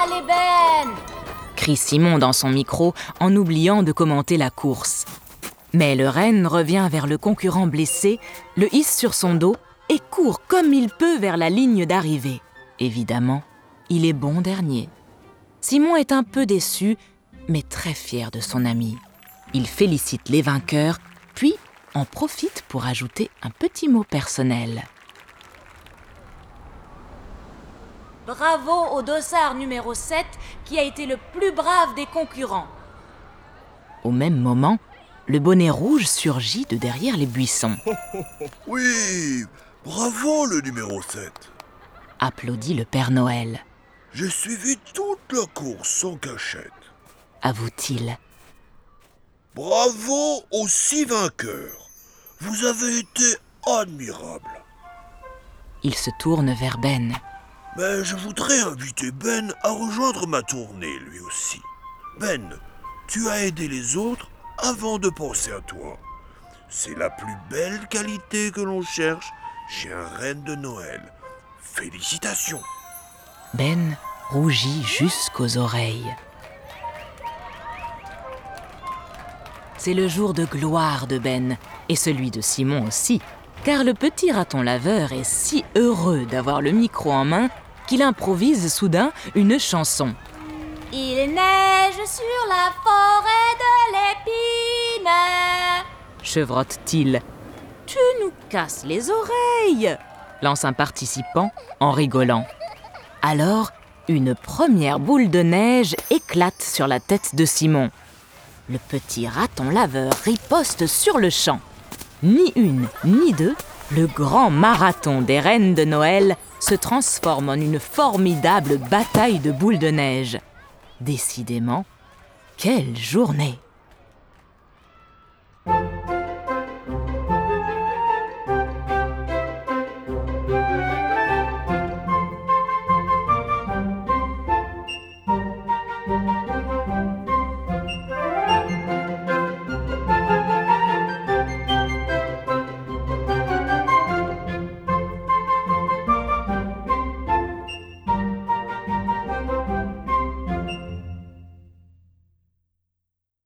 Allez Ben !» crie Simon dans son micro en oubliant de commenter la course. Mais le renne revient vers le concurrent blessé, le hisse sur son dos et court comme il peut vers la ligne d'arrivée. Évidemment, il est bon dernier. Simon est un peu déçu, mais très fier de son ami. Il félicite les vainqueurs, puis en profite pour ajouter un petit mot personnel. Bravo au dossard numéro 7 qui a été le plus brave des concurrents. Au même moment, le bonnet rouge surgit de derrière les buissons. Oui, bravo le numéro 7. Applaudit le Père Noël. J'ai suivi toute la course sans cachette. Avoue-t-il. Bravo aux 6 vainqueurs. Vous avez été admirables. Il se tourne vers Ben. Mais je voudrais inviter Ben à rejoindre ma tournée, lui aussi. Ben, tu as aidé les autres avant de penser à toi. C'est la plus belle qualité que l'on cherche chez un reine de Noël. Félicitations. Ben rougit jusqu'aux oreilles. C'est le jour de gloire de Ben, et celui de Simon aussi, car le petit raton laveur est si heureux d'avoir le micro en main qu'il improvise soudain une chanson. Il neige sur la forêt de l'épine. Chevrotte-t-il. Tu nous casses les oreilles, lance un participant en rigolant. Alors, une première boule de neige éclate sur la tête de Simon. Le petit raton laveur riposte sur le champ. Ni une, ni deux, le grand marathon des reines de Noël se transforme en une formidable bataille de boules de neige. Décidément, quelle journée!